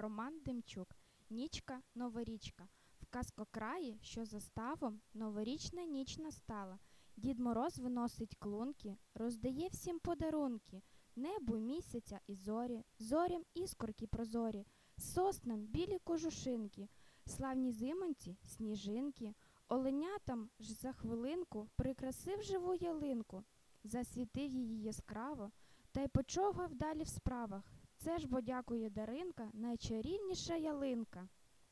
Роман Демчук. Нічка, новорічка. В казкокраї, що за ставом, новорічна ніч настала. Дід Мороз виносить клунки, роздає всім подарунки. Небу місяця і зорі, зорям іскорки прозорі, соснам білі кожушинки, славній зимоньці сніжинки. Оленятам ж за хвилинку прикрасив живу ялинку, засвітив її яскраво, та й почовгав далі в справах. Це ж бо, дякує Даринка, найчарівніша ялинка.